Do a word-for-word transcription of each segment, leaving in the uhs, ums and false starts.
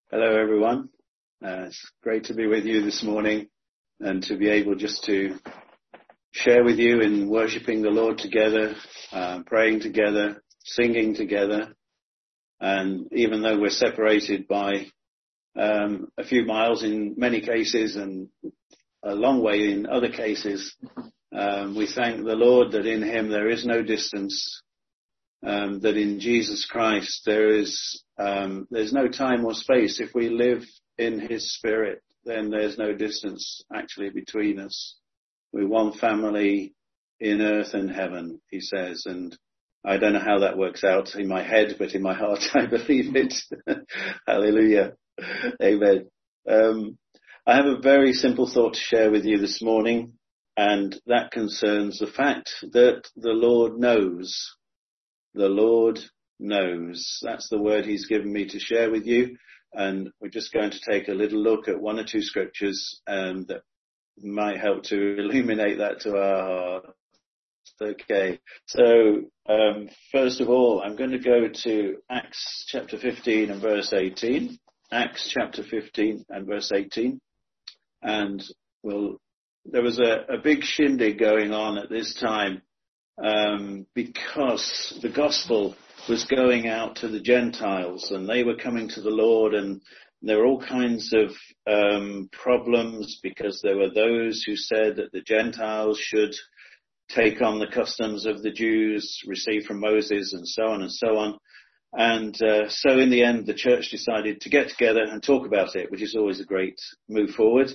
Hello, everyone. Uh, it's great to be with you this morning and to be able just to share with you in worshipping the Lord together, uh, praying together, singing together. And even though we're separated by um, a few miles in many cases and a long way in other cases, um, we thank the Lord that in him there is no distance, um, that in Jesus Christ there is um, there's no time or space. If we live in his spirit, then there's no distance actually between us. We're one family in earth and heaven, he says, and I don't know how that works out in my head, but in my heart I believe it. Hallelujah. Amen. Um, I have a very simple thought to share with you this morning, and that concerns the fact that the Lord knows. The Lord knows. That's the word he's given me to share with you, and we're just going to take a little look at one or two scriptures um, that might help to illuminate that to our heart. Okay, so um, first of all, I'm going to go to Acts chapter fifteen and verse eighteen. Acts chapter fifteen and verse eighteen. And we'll, there was a, a big shindig going on at this time um, because the gospel was going out to the Gentiles and they were coming to the Lord, and there were all kinds of um, problems because there were those who said that the Gentiles should take on the customs of the Jews received from Moses and so on and so on. And uh, so in the end, the church decided to get together and talk about it, which is always a great move forward.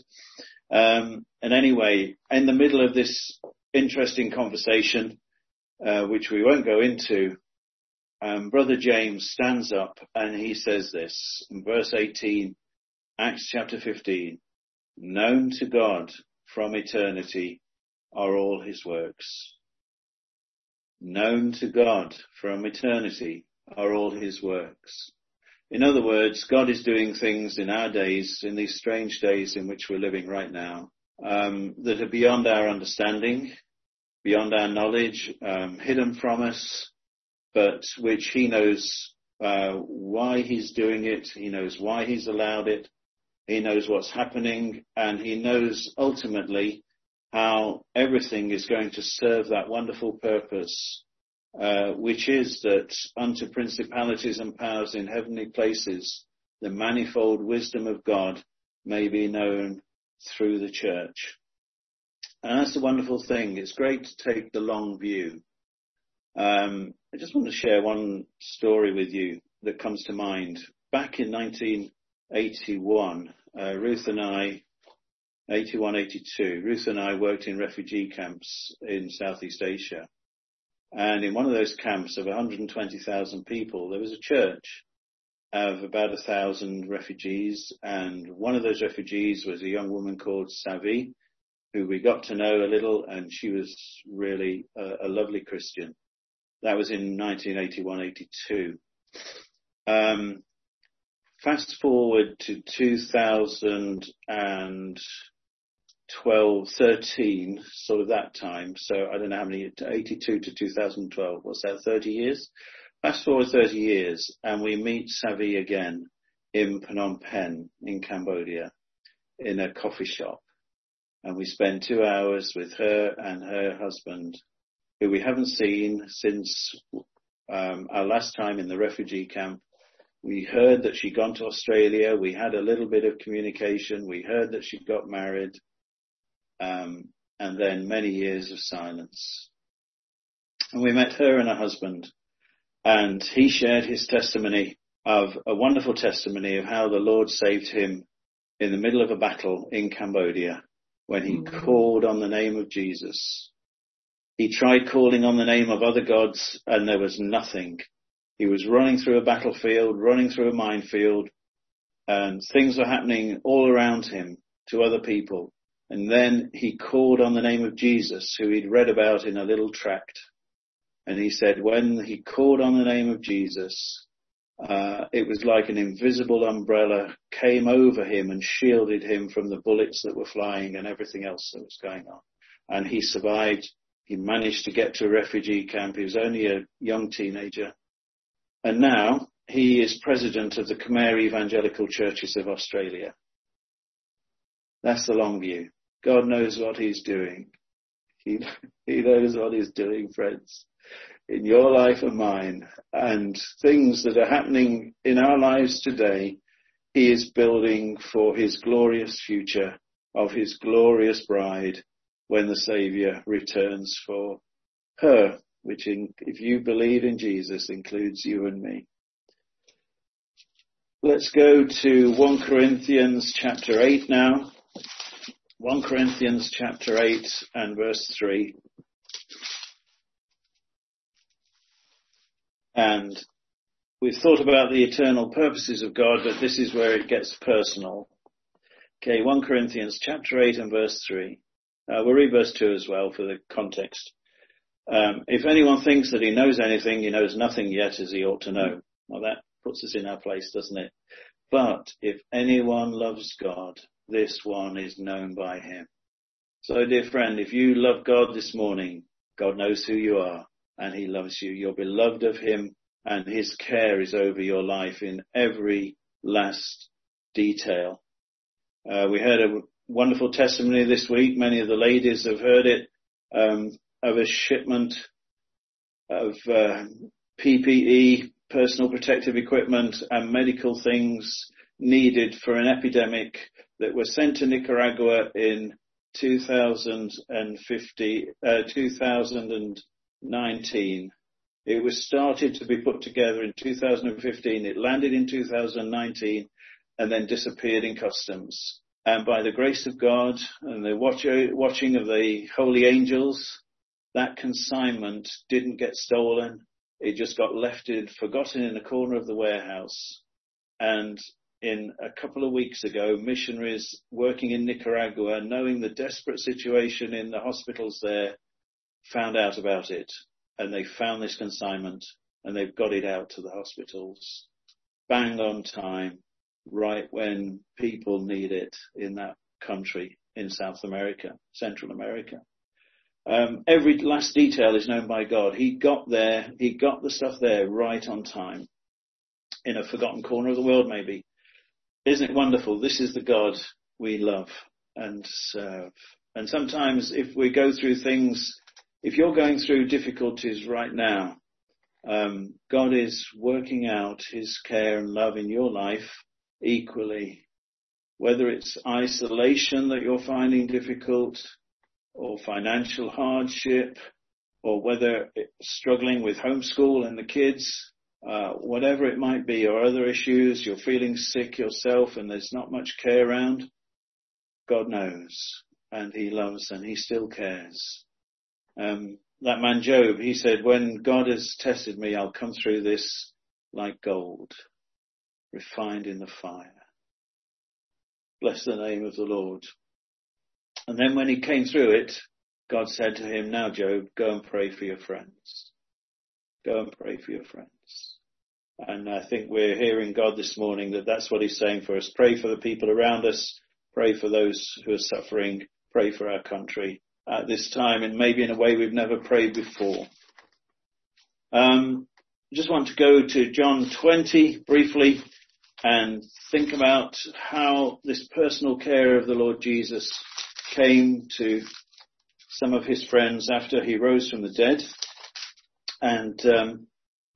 Um, and anyway, in the middle of this interesting conversation, uh, which we won't go into, um, Brother James stands up and he says this in verse eighteen, Acts chapter fifteen, known to God from eternity are all his works. Known to God from eternity are all his works. In other words, God is doing things in our days, in these strange days in which we're living right now, um, that are beyond our understanding, beyond our knowledge, um, hidden from us, but which he knows uh, why he's doing it. He knows why he's allowed it. He knows what's happening, and he knows ultimately how everything is going to serve that wonderful purpose, uh, which is that unto principalities and powers in heavenly places, the manifold wisdom of God may be known through the church. And that's a wonderful thing. It's great to take the long view. Um, I just want to share one story with you that comes to mind. Back in nineteen eighty-one, uh, Ruth and I eighty-one, eighty-two, Ruth and I worked in refugee camps in Southeast Asia. And in one of those camps of one hundred twenty thousand people, there was a church of about a thousand refugees. And one of those refugees was a young woman called Savi, who we got to know a little, and she was really a, a lovely Christian. That was in nineteen eighty-one, eighty-two. Um, fast forward to two thousand twelve, thirteen, sort of that time. So I don't know how many, eighty-two to two thousand twelve. What's that, thirty years? Fast forward thirty years, and we meet Savi again in Phnom Penh in Cambodia in a coffee shop. And we spend two hours with her and her husband, who we haven't seen since um, our last time in the refugee camp. We heard that she'd gone to Australia. We had a little bit of communication. We heard that she'd got married. Um, and then many years of silence. And we met her and her husband, and he shared his testimony of a wonderful testimony of how the Lord saved him in the middle of a battle in Cambodia when he mm-hmm. called on the name of Jesus. He tried calling on the name of other gods, and there was nothing. He was running through a battlefield, running through a minefield, and things were happening all around him to other people. And then he called on the name of Jesus, who he'd read about in a little tract. And he said when he called on the name of Jesus, uh, it was like an invisible umbrella came over him and shielded him from the bullets that were flying and everything else that was going on. And he survived. He managed to get to a refugee camp. He was only a young teenager. And now he is president of the Khmer Evangelical Churches of Australia. That's the long view. God knows what he's doing. He, he knows what he's doing, friends, in your life and mine, and things that are happening in our lives today. He is building for his glorious future of his glorious bride when the Saviour returns for her, which in, if you believe in Jesus, includes you and me. Let's go to First Corinthians chapter eight now. First Corinthians chapter eight and verse three. And we've thought about the eternal purposes of God, but this is where it gets personal. Okay, First Corinthians chapter eight and verse three. Uh, we'll read verse two as well for the context. Um, if anyone thinks that he knows anything, he knows nothing yet as he ought to know. Well, that puts us in our place, doesn't it? But if anyone loves God, this one is known by him. So, dear friend, if you love God this morning, God knows who you are and he loves you. You're beloved of him and his care is over your life in every last detail. Uh, we heard a wonderful testimony this week. Many of the ladies have heard it, um, of a shipment of uh, P P E, personal protective equipment and medical things needed for an epidemic that were sent to Nicaragua in two thousand fifty, uh, two thousand nineteen. It was started to be put together in two thousand fifteen. It landed in two thousand nineteen and then disappeared in customs. And by the grace of God and the watch, watching of the holy angels, that consignment didn't get stolen. It just got left and forgotten in a corner of the warehouse. And in a couple of weeks ago, missionaries working in Nicaragua, knowing the desperate situation in the hospitals there, found out about it. And they found this consignment and they've got it out to the hospitals. Bang on time, right when people need it in that country in South America, Central America. Um, every last detail is known by God. He got there, he got the stuff there right on time in a forgotten corner of the world maybe. Isn't it wonderful? This is the God we love and serve. And sometimes if we go through things, if you're going through difficulties right now, um, God is working out his care and love in your life equally. Whether it's isolation that you're finding difficult, or financial hardship, or whether it's struggling with homeschool and the kids, uh, whatever it might be, or other issues, you're feeling sick yourself and there's not much care around, God knows and he loves and he still cares. Um, that man Job, he said, when God has tested me, I'll come through this like gold, refined in the fire. Bless the name of the Lord. And then when he came through it, God said to him, now, Job, go and pray for your friends. Go and pray for your friends. And I think we're hearing God this morning that that's what he's saying for us. Pray for the people around us. Pray for those who are suffering. Pray for our country at this time, and maybe in a way we've never prayed before. Um, I just want to go to John twenty briefly and think about how this personal care of the Lord Jesus came to some of his friends after he rose from the dead. And um,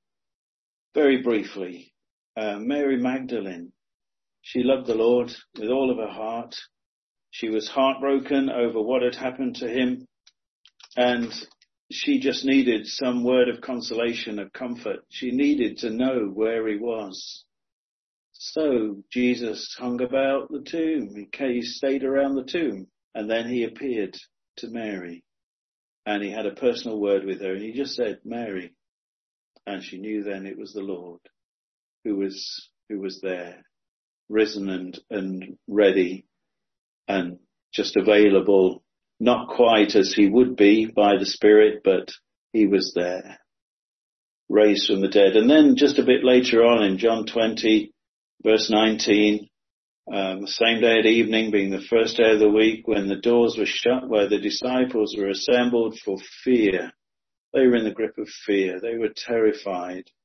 very briefly, uh, Mary Magdalene, she loved the Lord with all of her heart. She was heartbroken over what had happened to him, and she just needed some word of consolation, of comfort. She needed to know where he was. So Jesus hung about the tomb. He stayed around the tomb. And then he appeared to Mary and he had a personal word with her and he just said, Mary. And she knew then it was the Lord who was, who was there, risen and, and ready and just available, not quite as he would be by the Spirit, but he was there, raised from the dead. And then just a bit later on in John twenty, verse nineteen, Um, same day at evening, being the first day of the week, when the doors were shut, where the disciples were assembled for fear. They were in the grip of fear. They were terrified.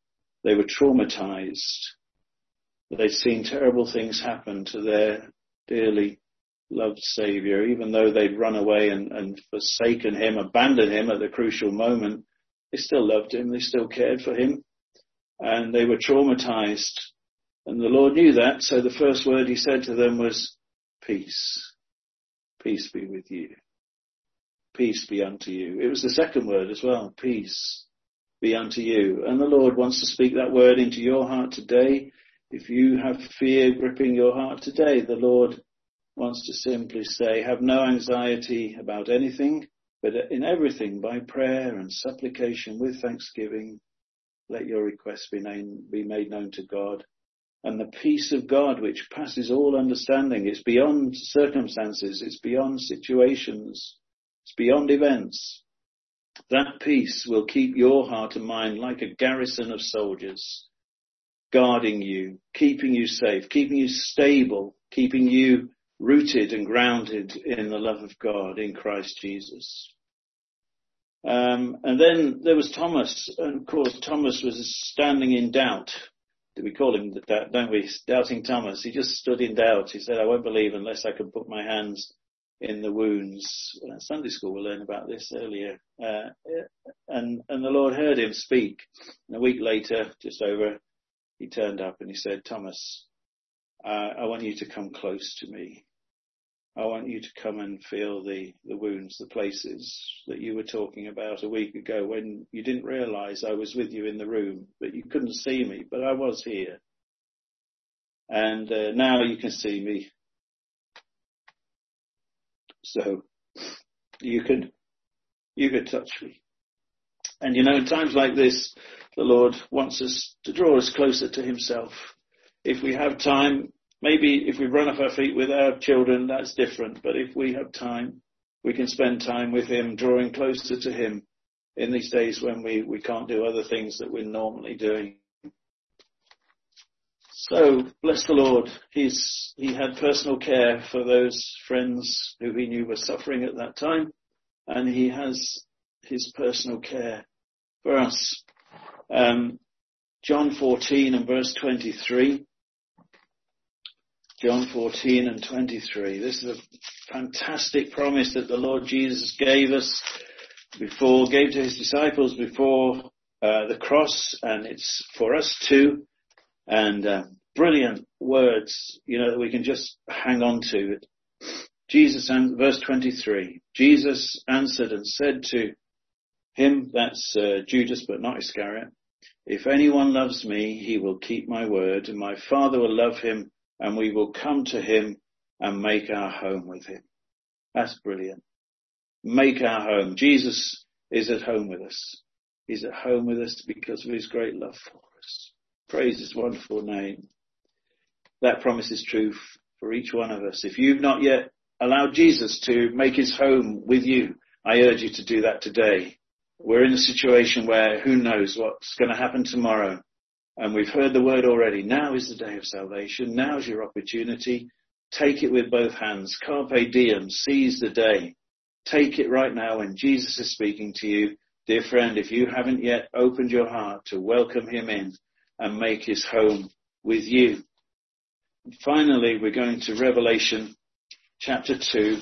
They were traumatized. They'd seen terrible things happen to their dearly loved Saviour. Even though they'd run away and, and forsaken him, abandoned him at the crucial moment, they still loved him. They still cared for him. And they were traumatized. And the Lord knew that. So the first word he said to them was, peace. Peace be with you. Peace be unto you. It was the second word as well. Peace be unto you. And the Lord wants to speak that word into your heart today. If you have fear gripping your heart today, the Lord wants to simply say, have no anxiety about anything, but in everything by prayer and supplication with thanksgiving, let your requests be, known, be made known to God. And the peace of God, which passes all understanding, it's beyond circumstances, it's beyond situations, it's beyond events. That peace will keep your heart and mind like a garrison of soldiers, guarding you, keeping you safe, keeping you stable, keeping you rooted and grounded in the love of God in Christ Jesus. Um, and then there was Thomas, and of course Thomas was standing in doubt. We call him that, don't we? Doubting Thomas. He just stood in doubt. He said, I won't believe unless I can put my hands in the wounds. Uh, Sunday school will learn about this earlier. Uh, and, and the Lord heard him speak. And a week later, just over, he turned up and he said, Thomas, uh, I want you to come close to me. I want you to come and feel the, the wounds, the places that you were talking about a week ago when you didn't realize I was with you in the room, but you couldn't see me, but I was here. And uh, now you can see me. So you could, you could touch me. And you know, in times like this, the Lord wants us to draw us closer to himself. If we have time, maybe if we run off our feet with our children, that's different. But if we have time, we can spend time with him, drawing closer to him in these days when we, we can't do other things that we're normally doing. So, bless the Lord. He's, he had personal care for those friends who he knew were suffering at that time. And he has his personal care for us. Um, John fourteen and verse twenty-three. John fourteen and twenty-three. This is a fantastic promise that the Lord Jesus gave us before, gave to his disciples before uh, the cross, and it's for us too. And uh, brilliant words, you know, that we can just hang on to. Jesus, and verse twenty-three, Jesus answered and said to him, that's uh, Judas but not Iscariot, if anyone loves me, he will keep my word, and my Father will love him, and we will come to him and make our home with him. That's brilliant. Make our home. Jesus is at home with us. He's at home with us because of his great love for us. Praise his wonderful name. That promise is true for each one of us. If you've not yet allowed Jesus to make his home with you, I urge you to do that today. We're in a situation where who knows what's going to happen tomorrow. And we've heard the word already. Now is the day of salvation. Now is your opportunity. Take it with both hands. Carpe diem. Seize the day. Take it right now when Jesus is speaking to you. Dear friend, if you haven't yet opened your heart to welcome him in and make his home with you. And finally, we're going to Revelation chapter two.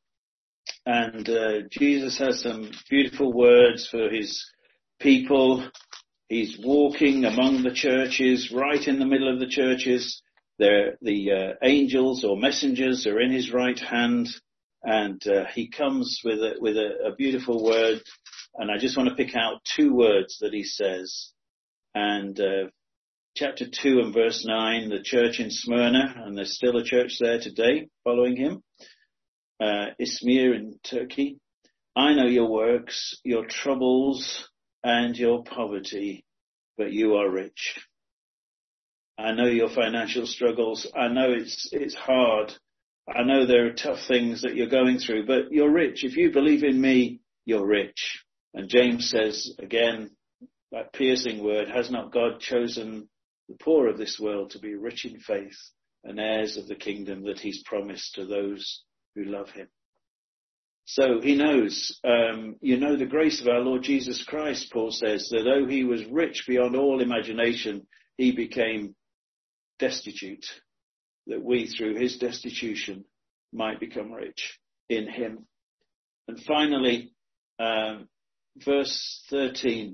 And uh, Jesus has some beautiful words for his people. He's walking among the churches, right in the middle of the churches. There, the uh, angels or messengers are in his right hand, and uh, he comes with a, with a, a beautiful word. And I just want to pick out two words that he says. And uh, chapter two and verse nine, the church in Smyrna, and there's still a church there today following him. Uh, Izmir in Turkey. I know your works, your troubles, and your poverty, but you are rich. I know your financial struggles. I know it's it's hard. I know there are tough things that you're going through, but you're rich. If you believe in me, you're rich. And James says, again, that piercing word, has not God chosen the poor of this world to be rich in faith and heirs of the kingdom that he's promised to those who love him? So he knows, um, you know, the grace of our Lord Jesus Christ, Paul says, that though he was rich beyond all imagination, he became destitute, that we through his destitution might become rich in him. And finally, um, verse thirteen,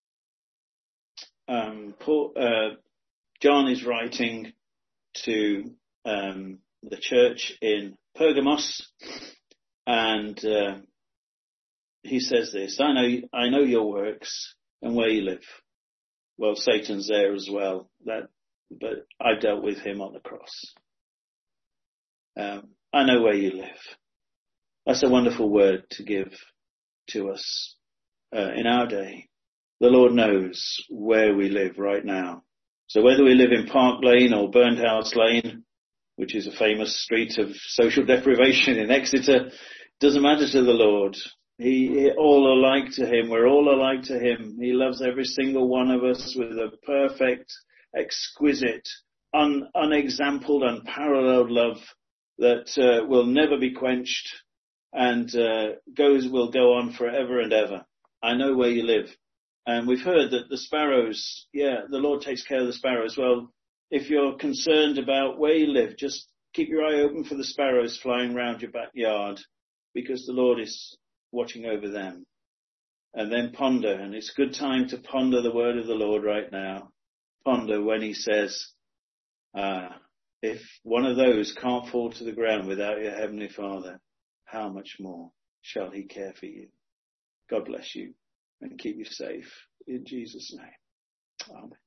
um, Paul, uh, John is writing to um, the church in Pergamos, and uh, he says this, I know, I know your works and where you live. Well, Satan's there as well, that, but I dealt with him on the cross. Um, I know where you live. That's a wonderful word to give to us uh, in our day. The Lord knows where we live right now. So whether we live in Park Lane or Burnt House Lane, which is a famous street of social deprivation in Exeter, doesn't matter to the Lord. He, he all alike to him. We're all alike to him. He loves every single one of us with a perfect, exquisite, un, unexampled, unparalleled love that uh, will never be quenched and uh, goes will go on forever and ever. I know where you live. And we've heard that the sparrows, yeah, the Lord takes care of the sparrows. Well, if you're concerned about where you live, just keep your eye open for the sparrows flying around your backyard, because the Lord is watching over them. And then ponder, and it's a good time to ponder the word of the Lord right now. Ponder when he says, uh, if one of those can't fall to the ground without your heavenly Father, how much more shall he care for you? God bless you and keep you safe in Jesus' name. Amen.